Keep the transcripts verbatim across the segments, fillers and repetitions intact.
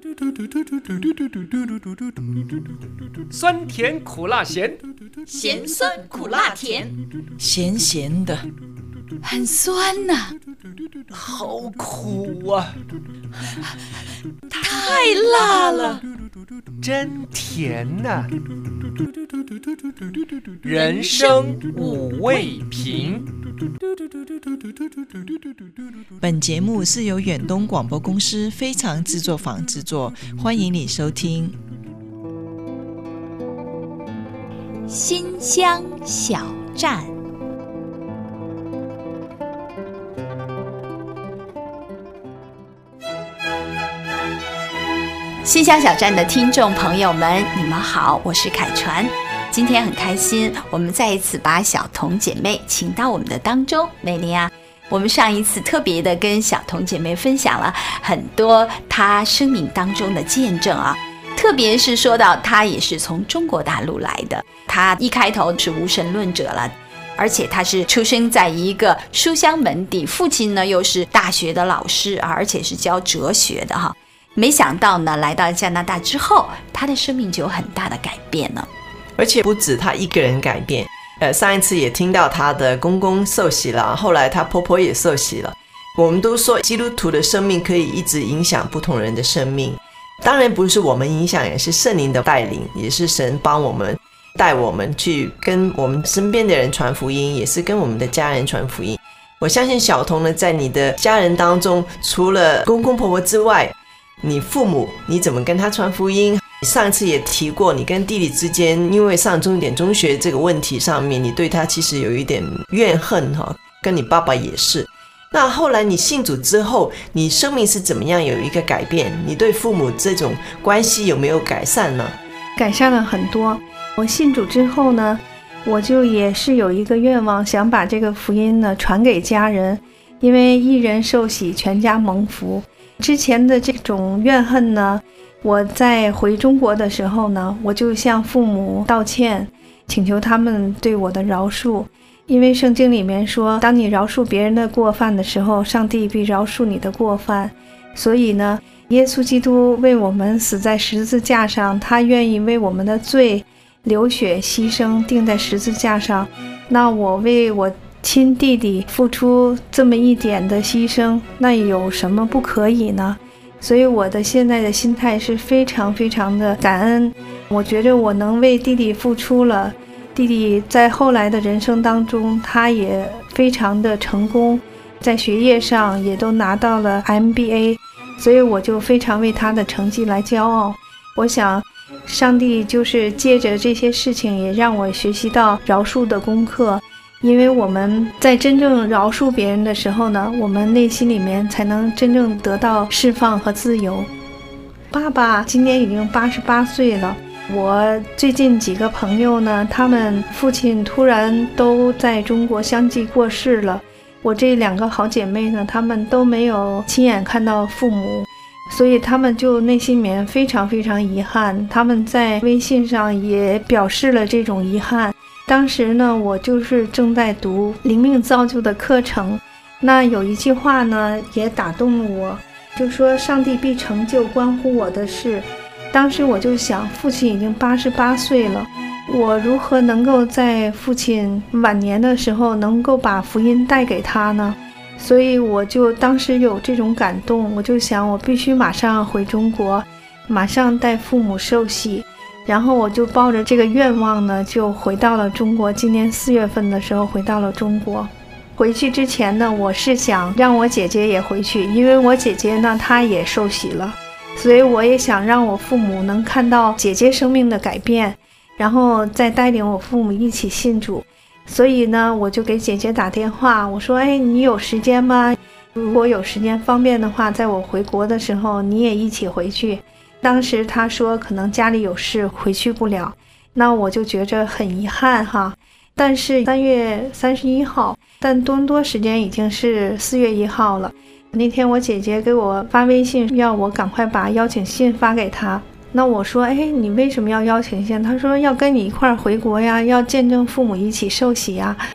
酸甜苦辣咸， 咸酸苦辣甜， 咸咸的，很酸呐、啊， 好苦啊， 太辣了， 真甜呐、啊。人生五味瓶。 本节目是由远东广播公司非常制作坊制作，欢迎你收听。 新乡小站，新乡小站的听众朋友们，你们好，我是凯传。今天很开心，我们再一次把小童姐妹请到我们的当中。美玲啊，我们上一次特别的跟小童姐妹分享了很多她生命当中的见证啊，特别是说到她也是从中国大陆来的，她一开头是无神论者了，而且她是出生在一个书香门第，父亲呢又是大学的老师，而且是教哲学的哈。没想到呢，来到加拿大之后，她的生命就有很大的改变了。 而且不止她一个人改变，呃，上一次也听到她的公公受洗了，后来她婆婆也受洗了。我们都说基督徒的生命可以一直影响不同人的生命，当然不是我们影响，也是圣灵的带领，也是神帮我们带我们去跟我们身边的人传福音，也是跟我们的家人传福音。我相信小童呢，在你的家人当中，除了公公婆婆之外，你父母你怎么跟他传福音？上次也提过，你跟弟弟之间因为上重点中学这个问题上面，你对他其实有一点怨恨，跟你爸爸也是。那后来你信主之后，你生命是怎么样有一个改变？你对父母这种关系有没有改善呢？ 改善了很多。我信主之后呢，我就也是有一个愿望，想把这个福音呢传给家人，因为一人受洗全家蒙福。之前的这种怨恨呢，我在回中国的时候呢，我就向父母道歉，请求他们对我的饶恕。因为圣经里面说，当你饶恕别人的过犯的时候，上帝必饶恕你的过犯。所以呢，耶稣基督为我们死在十字架上，他愿意为我们的罪流血牺牲，钉在十字架上。那我为我亲弟弟付出这么一点的牺牲，那有什么不可以呢？所以我的现在的心态是非常非常的感恩。我觉得我能为弟弟付出了，弟弟在后来的人生当中，他也非常的成功，在学业上也都拿到了 M B A， 所以我就非常为他的成绩来骄傲。我想上帝就是借着这些事情，也让我学习到饶恕的功课。因为我们在真正饶恕别人的时候呢，我们内心里面才能真正得到释放和自由。爸爸今年已经八十八岁了，我最近几个朋友呢，他们父亲突然都在中国相继过世了。我这两个好姐妹呢，她们都没有亲眼看到父母，所以她们就内心里面非常非常遗憾，她们在微信上也表示了这种遗憾。当时呢，我就是正在读灵命造就的课程，那有一句话呢也打动了我，就说上帝必成就关乎我的事。当时我就想，父亲已经八十八岁了，我如何能够在父亲晚年的时候能够把福音带给他呢？所以我就当时有这种感动，我就想我必须马上回中国，马上带父母受洗。然后我就抱着这个愿望呢，就回到了中国。今年四月份的时候回到了中国。回去之前呢，我是想让我姐姐也回去，因为我姐姐呢她也受洗了，所以我也想让我父母能看到姐姐生命的改变，然后再带领我父母一起信主。所以呢，我就给姐姐打电话，我说：“哎，你有时间吗？如果有时间方便的话，在我回国的时候你也一起回去。”当时他说可能家里有事回去不了，那我就觉着很遗憾哈。但是三月三十一号，但多伦多时间已经是四月一号了。那天我姐姐给我发微信，要我赶快把邀请信发给她。那我说，哎，你为什么要邀请信？她说要跟你一块儿回国呀，要见证父母一起受洗呀。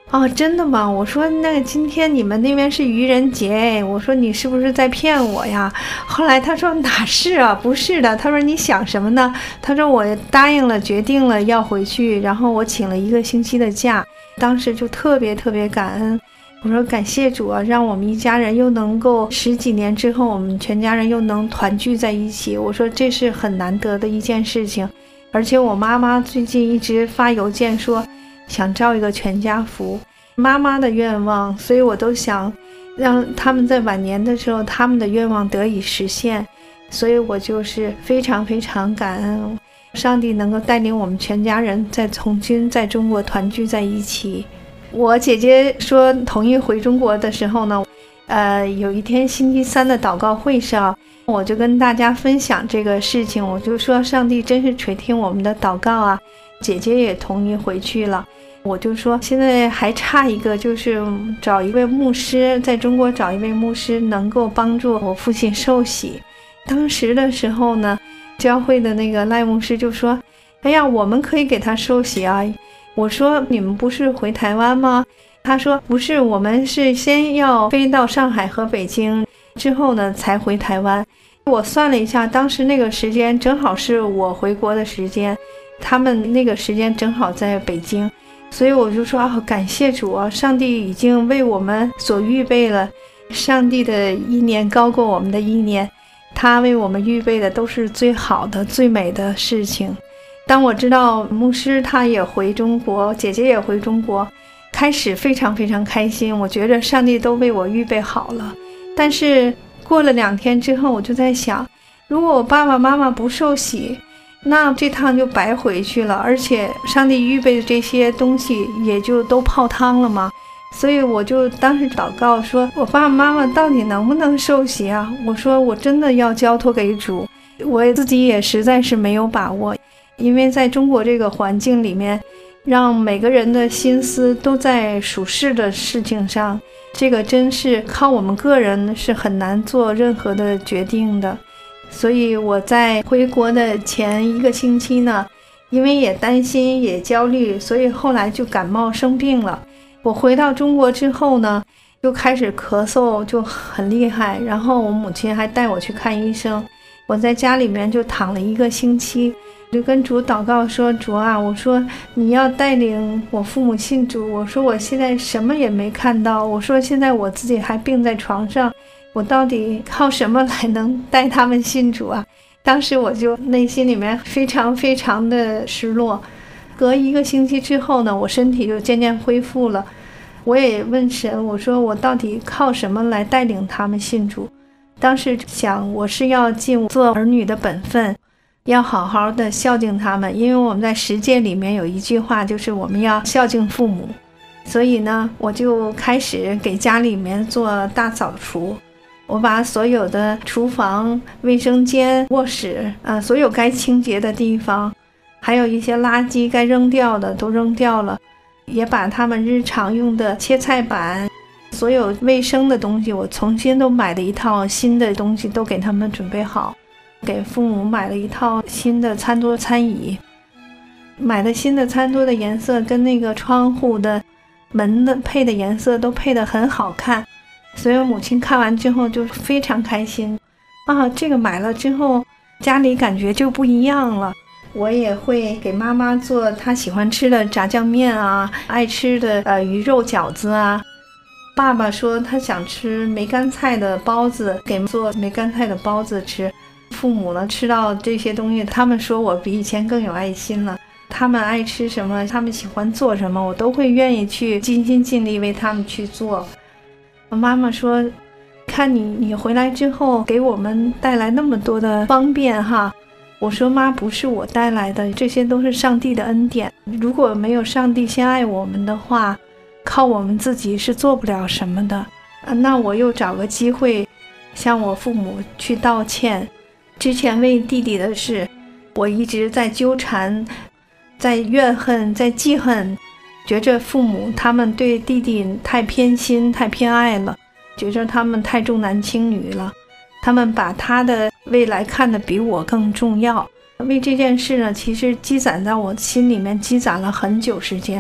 哦，真的吗？我说那个今天你们那边是愚人节哎，我说你是不是在骗我呀？后来他说哪是啊，不是的。他说你想什么呢？他说我答应了，决定了要回去，然后我请了一个星期的假，当时就特别特别感恩。我说感谢主啊，让我们一家人又能够十几年之后，我们全家人又能团聚在一起。我说这是很难得的一件事情，而且我妈妈最近一直发邮件说想照一个全家福，妈妈的愿望，所以我都想让他们在晚年的时候他们的愿望得以实现，所以我就是非常非常感恩上帝能够带领我们全家人再重新在中国团聚在一起。我姐姐说同意回中国的时候呢，呃，有一天星期三的祷告会上，我就跟大家分享这个事情，我就说上帝真是垂听我们的祷告啊，姐姐也同意回去了。我就说现在还差一个，就是找一位牧师，在中国找一位牧师能够帮助我父亲受洗。当时的时候呢，教会的那个赖牧师就说，哎呀，我们可以给他受洗啊。我说你们不是回台湾吗？他说不是，我们是先要飞到上海和北京，之后呢才回台湾。我算了一下，当时那个时间正好是我回国的时间，他们那个时间正好在北京，所以我就说啊，感谢主啊，上帝已经为我们所预备了，上帝的意念高过我们的意念，他为我们预备的都是最好的最美的事情。当我知道牧师他也回中国，姐姐也回中国，开始非常非常开心，我觉得上帝都为我预备好了。但是过了两天之后，我就在想，如果我爸爸妈妈不受洗，那这趟就白回去了，而且上帝预备的这些东西也就都泡汤了吗？所以我就当时祷告说，我爸爸妈妈到底能不能受洗啊？我说我真的要交托给主，我自己也实在是没有把握，因为在中国这个环境里面，让每个人的心思都在属世的事情上，这个真是靠我们个人是很难做任何的决定的。所以我在回国的前一个星期呢，因为也担心也焦虑，所以后来就感冒生病了。我回到中国之后呢，就开始咳嗽就很厉害，然后我母亲还带我去看医生，我在家里面就躺了一个星期，就跟主祷告说，主啊，我说你要带领我父母信主，我说我现在什么也没看到，我说现在我自己还病在床上，我到底靠什么来能带他们信主啊？当时我就内心里面非常非常的失落。隔一个星期之后呢，我身体就渐渐恢复了。我也问神，我说我到底靠什么来带领他们信主？当时想，我是要尽做儿女的本分，要好好的孝敬他们，因为我们在十诫里面有一句话，就是我们要孝敬父母。所以呢，我就开始给家里面做大扫除，我把所有的厨房、卫生间、卧室啊，所有该清洁的地方，还有一些垃圾该扔掉的都扔掉了，也把他们日常用的切菜板，所有卫生的东西，我重新都买了一套新的东西都给他们准备好，给父母买了一套新的餐桌餐椅，买的新的餐桌的颜色跟那个窗户的门的配的颜色都配得很好看，所以我母亲看完之后就非常开心啊，这个买了之后家里感觉就不一样了。我也会给妈妈做她喜欢吃的炸酱面啊，爱吃的呃鱼肉饺子啊。爸爸说他想吃梅干菜的包子，给做梅干菜的包子吃。父母呢吃到这些东西，他们说我比以前更有爱心了。他们爱吃什么，他们喜欢做什么，我都会愿意去尽心尽力为他们去做。我妈妈说，看你你回来之后给我们带来那么多的方便哈。我说妈，不是我带来的，这些都是上帝的恩典。如果没有上帝先爱我们的话，靠我们自己是做不了什么的。那我又找个机会向我父母去道歉。之前为弟弟的事，我一直在纠缠，在怨恨，在记恨，觉着父母他们对弟弟太偏心太偏爱了，觉着他们太重男轻女了，他们把他的未来看得比我更重要。为这件事呢，其实积攒在我心里面积攒了很久时间。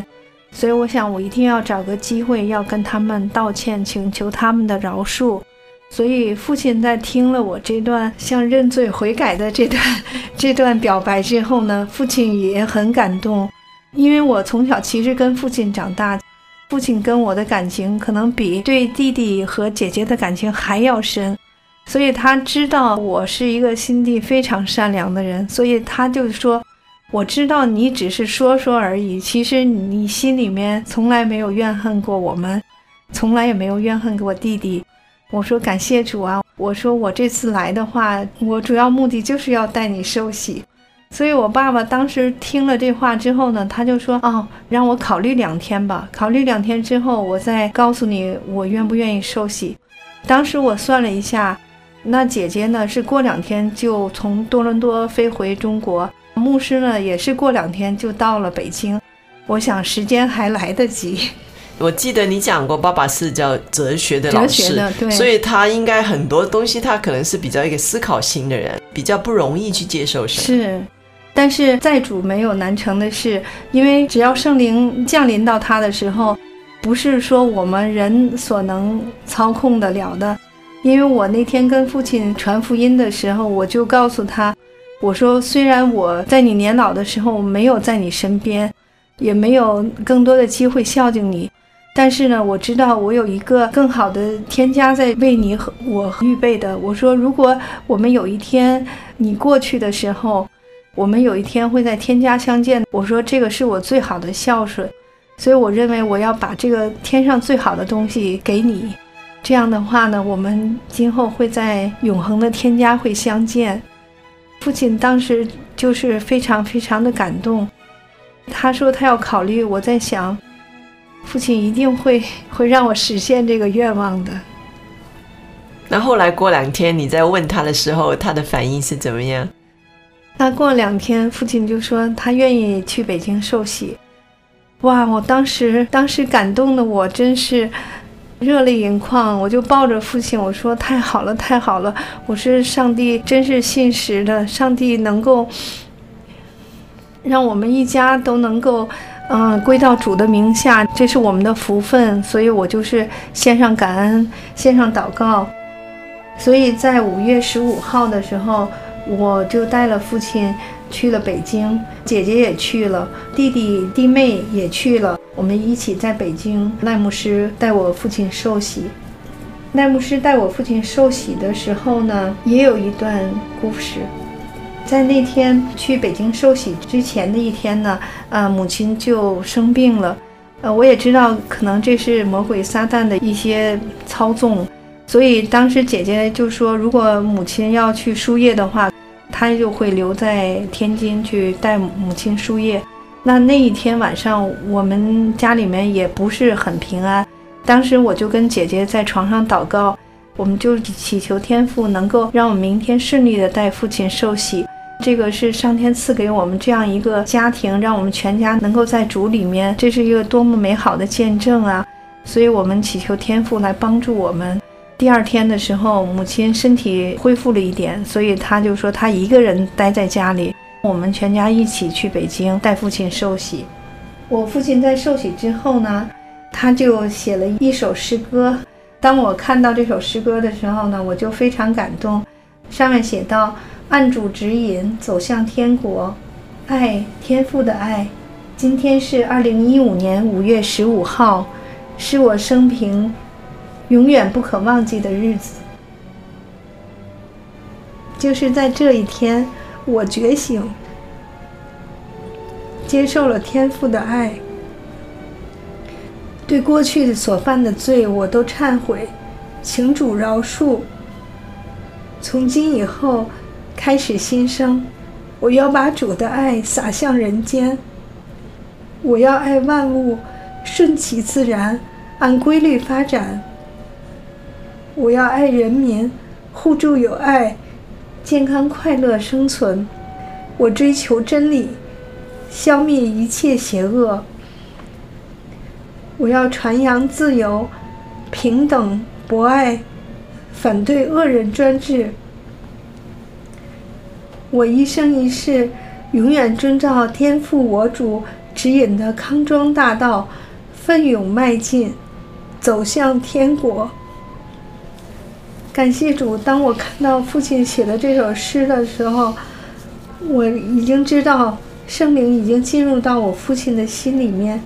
所以我想我一定要找个机会要跟他们道歉，请求他们的饶恕。所以父亲在听了我这段像认罪悔改的这段这段表白之后呢，父亲也很感动。因为我从小其实跟父亲长大，父亲跟我的感情可能比对弟弟和姐姐的感情还要深，所以他知道我是一个心地非常善良的人，所以他就说，我知道你只是说说而已，其实你心里面从来没有怨恨过我们，从来也没有怨恨过弟弟。我说感谢主啊，我说我这次来的话，我主要目的就是要带你受洗。所以我爸爸当时听了这话之后呢，他就说，哦，让我考虑两天吧，考虑两天之后我再告诉你我愿不愿意受洗。当时我算了一下，那姐姐呢是过两天就从多伦多飞回中国，牧师呢也是过两天就到了北京，我想时间还来得及。 我记得你讲过爸爸是叫哲学的老师， 哲学的，对， 所以他应该很多东西他可能是比较一个思考型的人，比较不容易去接受神。 是，但是在主没有难成的事，因为只要圣灵降临到他的时候，不是说我们人所能操控得了的。因为我那天跟父亲传福音的时候，我就告诉他，我说虽然我在你年老的时候没有在你身边，也没有更多的机会孝敬你，但是呢，我知道我有一个更好的天家在为你和我预备的。我说如果我们有一天你过去的时候，我们有一天会在天家相见，我说这个是我最好的孝顺，所以我认为我要把这个天上最好的东西给你，这样的话呢，我们今后会在永恒的天家会相见。父亲当时就是非常非常的感动，他说他要考虑，我在想父亲一定会会让我实现这个愿望的。 那后来过两天你在问他的时候，他的反应是怎么样？ 那过两天父亲就说他愿意去北京受洗。哇，我当时当时感动的我真是热泪盈眶，我就抱着父亲我说太好了太好了，我是上帝真是信实的，上帝能够让我们一家都能够嗯、呃，归到主的名下，这是我们的福分，所以我就是献上感恩，献上祷告。所以在五月十五号的时候，我就带了父亲去了北京，姐姐也去了，弟弟弟妹也去了，我们一起在北京，赖牧师带我父亲受洗。赖牧师带我父亲受洗的时候呢，也有一段故事。在那天去北京受洗之前的一天呢，呃，母亲就生病了。呃，我也知道可能这是魔鬼撒旦的一些操纵，所以当时姐姐就说，如果母亲要去输液的话，她就会留在天津去带母亲输液。那那一天晚上，我们家里面也不是很平安。当时我就跟姐姐在床上祷告，我们就祈求天父能够让我们明天顺利的带父亲受洗。这个是上天赐给我们这样一个家庭，让我们全家能够在主里面，这是一个多么美好的见证啊！所以我们祈求天父来帮助我们。第二天的时候，母亲身体恢复了一点，所以她就说她一个人待在家里，我们全家一起去北京带父亲受洗。我父亲在受洗之后呢，他就写了一首诗歌。当我看到这首诗歌的时候呢，我就非常感动。上面写道，按主指引走向天国，爱，天父的爱。今天是二零一五年五月十五号，是我生平永远不可忘记的日子。就是在这一天，我觉醒，接受了天父的爱，对过去所犯的罪我都忏悔，请主饶恕。从今以后开始新生，我要把主的爱洒向人间。我要爱万物，顺其自然，按规律发展。我要爱人民，互助友爱，健康快乐生存。我追求真理，消灭一切邪恶。我要传扬自由、平等、博爱，反对恶人专制。我一生一世永远遵照天父我主指引的康庄大道，奋勇迈进，走向天国。感谢主，当我看到父亲写的这首诗的时候，我已经知道圣灵已经进入到我父亲的心里面，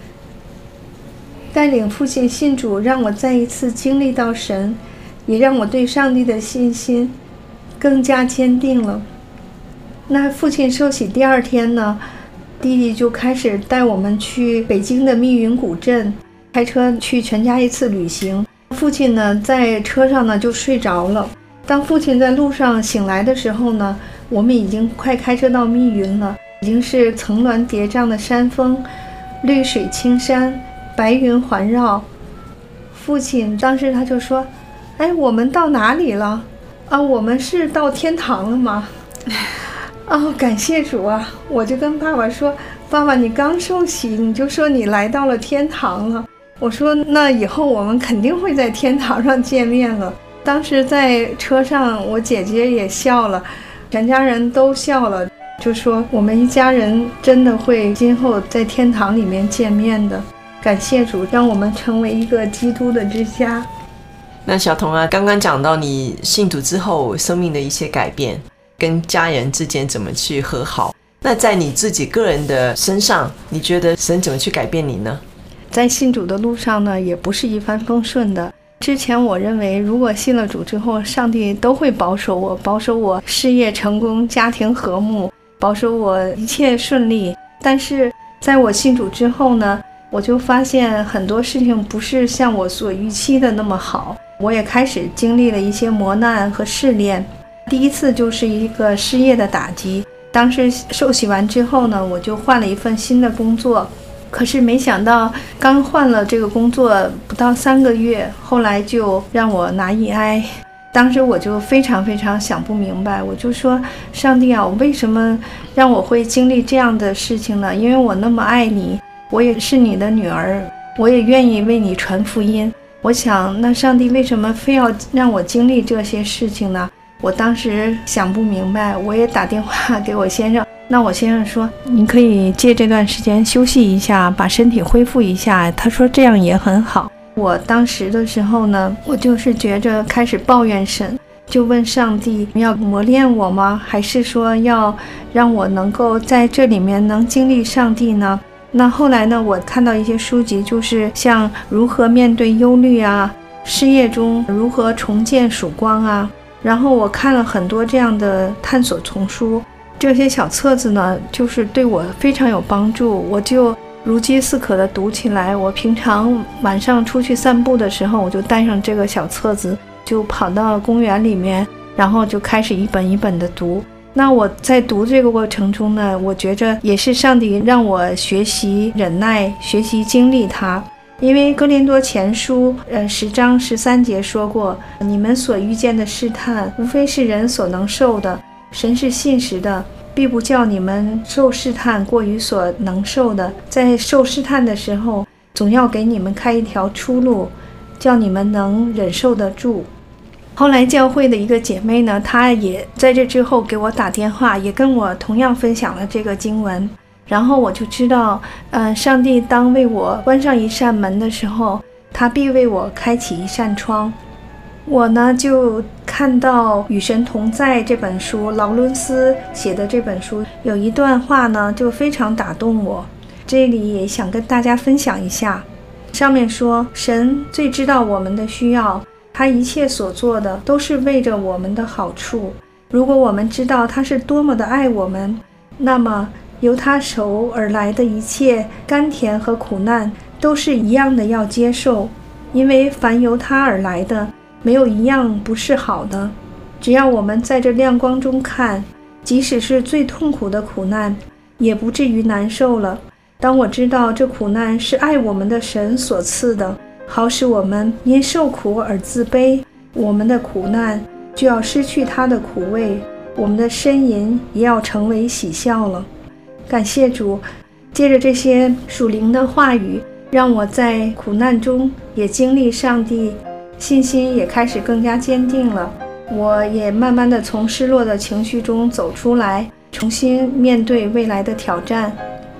带领父亲信主，让我再一次经历到神，也让我对上帝的信心更加坚定了。那父亲受洗第二天呢，弟弟就开始带我们去北京的密云古镇，开车去全家一次旅行。父亲呢在车上呢就睡着了。当父亲在路上醒来的时候呢，我们已经快开车到密云了，已经是层峦叠嶂的山峰，绿水青山，白云环绕。父亲当时他就说：哎，我们到哪里了？啊，我们是到天堂了吗？哦，感谢主啊！我就跟爸爸说：爸爸，你刚受洗，你就说你来到了天堂了。我说那以后我们肯定会在天堂上见面了。当时在车上，我姐姐也笑了，全家人都笑了，就说我们一家人真的会今后在天堂里面见面的。感谢主，让我们成为一个基督的之家。 那小童啊，刚刚讲到你信主之后生命的一些改变，跟家人之间怎么去和好，那在你自己个人的身上，你觉得神怎么去改变你呢？ 在信主的路上呢，也不是一帆风顺的。之前我认为如果信了主之后，上帝都会保守我，保守我事业成功，家庭和睦，保守我一切顺利。但是在我信主之后呢，我就发现很多事情不是像我所预期的那么好，我也开始经历了一些磨难和试炼。第一次就是一个失业的打击，当时受洗完之后呢，我就换了一份新的工作。可是没想到刚换了这个工作不到三个月，后来就让我拿 E I。 当时我就非常非常想不明白，我就说上帝啊，我为什么让我会经历这样的事情呢？因为我那么爱你，我也是你的女儿，我也愿意为你传福音。我想那上帝为什么非要让我经历这些事情呢？我当时想不明白，我也打电话给我先生。那我先生说，你可以借这段时间休息一下，把身体恢复一下，他说这样也很好。我当时的时候呢，我就是觉着开始抱怨神，就问上帝，要磨练我吗？还是说要让我能够在这里面能经历上帝呢？那后来呢，我看到一些书籍，就是像如何面对忧虑啊，失业中如何重见曙光啊，然后我看了很多这样的探索丛书，这些小册子呢，就是对我非常有帮助，我就如饥似渴地读起来。我平常晚上出去散步的时候，我就带上这个小册子，就跑到公园里面，然后就开始一本一本地读。那我在读这个过程中呢，我觉着也是上帝让我学习忍耐，学习经历它。因为哥林多前书呃十章十三节说过，你们所遇见的试探，无非是人所能受的，神是信实的，必不叫你们受试探过于所能受的，在受试探的时候，总要给你们开一条出路，叫你们能忍受得住。后来教会的一个姐妹呢，她也在这之后给我打电话，也跟我同样分享了这个经文，然后我就知道呃，上帝当为我关上一扇门的时候，他必为我开启一扇窗。我呢就看到《与神同在》这本书，劳伦斯写的这本书有一段话呢就非常打动我，这里也想跟大家分享一下。上面说，神最知道我们的需要，他一切所做的都是为着我们的好处。如果我们知道他是多么的爱我们，那么由他手而来的一切甘甜和苦难都是一样的要接受，因为凡由他而来的，没有一样不是好的。只要我们在这亮光中看，即使是最痛苦的苦难，也不至于难受了。当我知道这苦难是爱我们的神所赐的，好使我们因受苦而自卑，我们的苦难就要失去它的苦味，我们的呻吟也要成为喜笑了。感谢主，借着这些属灵的话语，让我在苦难中也经历上帝，信心也开始更加坚定了。我也慢慢的从失落的情绪中走出来，重新面对未来的挑战。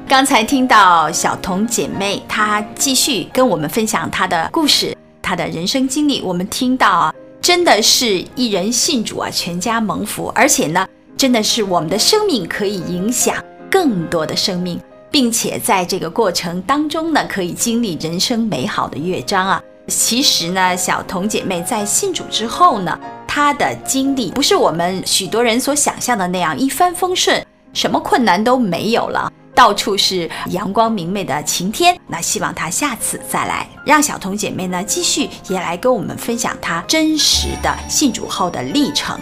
刚才听到小彤姐妹她继续跟我们分享她的故事，她的人生经历，我们听到啊，真的是一人信主啊，全家蒙福，而且呢，真的是我们的生命可以影响更多的生命，并且在这个过程当中呢，可以经历人生美好的乐章啊。其实呢，小彤姐妹在信主之后呢，她的经历不是我们许多人所想象的那样一帆风顺，什么困难都没有了，到处是阳光明媚的晴天。那希望她下次再来，让小彤姐妹呢继续也来跟我们分享她真实的信主后的历程。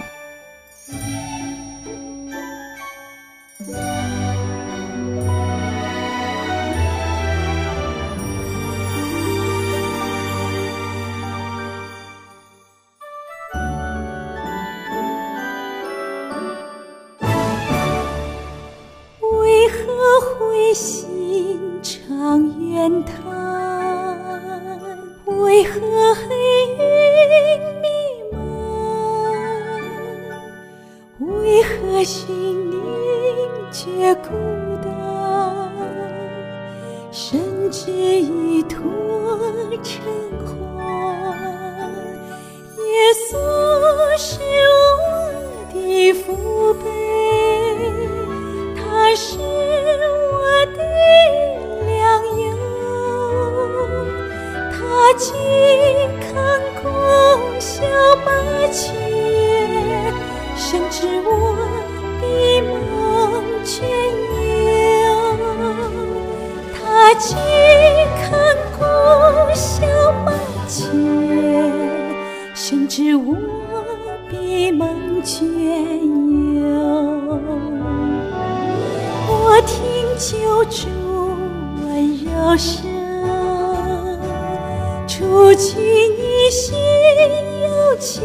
灰心常怨叹，为何黑云弥漫？为何心灵觉孤单？甚至一脱尘寰。耶稣是我的福杯，他是我的良友，他既看顾小麻雀，深知我的梦全有。他既看顾小麻雀，深知我的梦全有。我听救主温柔声，除去你心有情，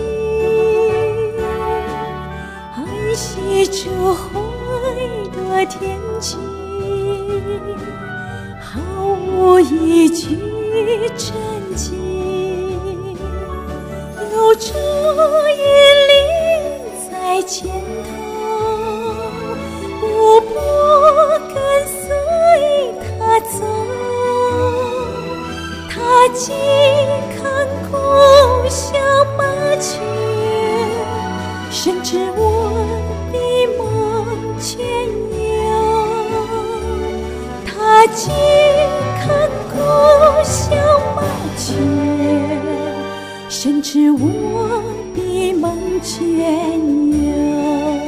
安息主怀的天际，毫无一句震惊，有主引领在前头，我不跟随他走，他既看顾小麻雀，深知我的梦全有。他既看顾小麻雀，深知我的梦全有。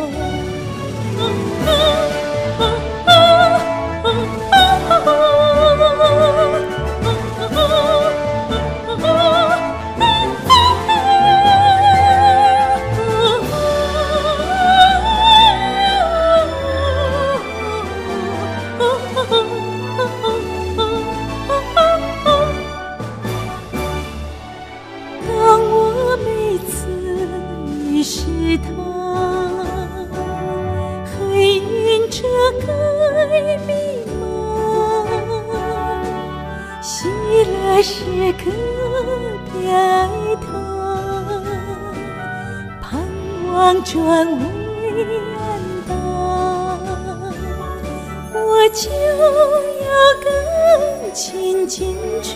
当我每次迷失他，黑云遮盖迷茫，喜乐时刻别爱他，盼望转为暗淡，我就要更亲近主，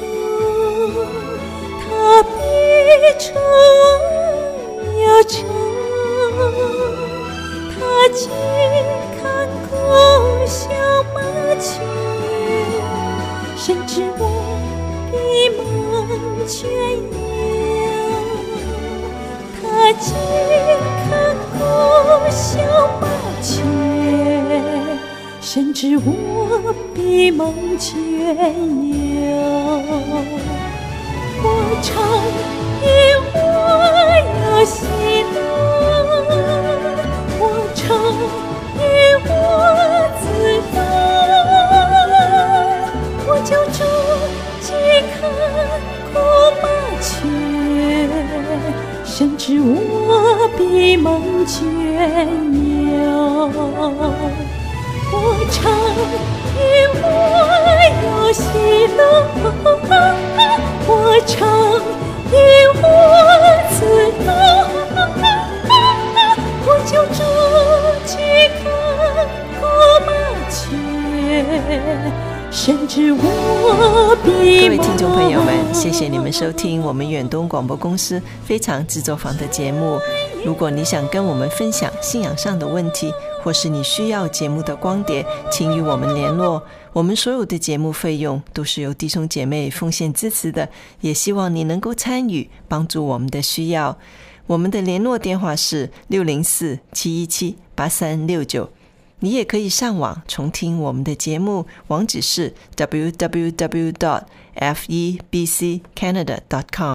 他必宠有成，他既看顾小麻雀，深知我的梦全有。他既看顾小麻雀，深知我的梦全有。我常因我有喜乐，我常因我自得，我就住既看顾麻雀，深知我的梦全有。我常因我有喜乐，我常因我自得，我就住既看顾麻雀， 深知我比各位听众朋友们，谢谢你们收听我们远东广播公司非常制作坊的节目。如果你想跟我们分享信仰上的问题，或是你需要节目的光碟，请与我们联络。我们所有的节目费用都是由弟兄姐妹奉献支持的，也希望你能够参与，帮助我们的需要。我们的联络电话是六零四七一七八三六九。你也可以上网重听我们的节目，网址是 double u double u double u dot f e b c canada dot com。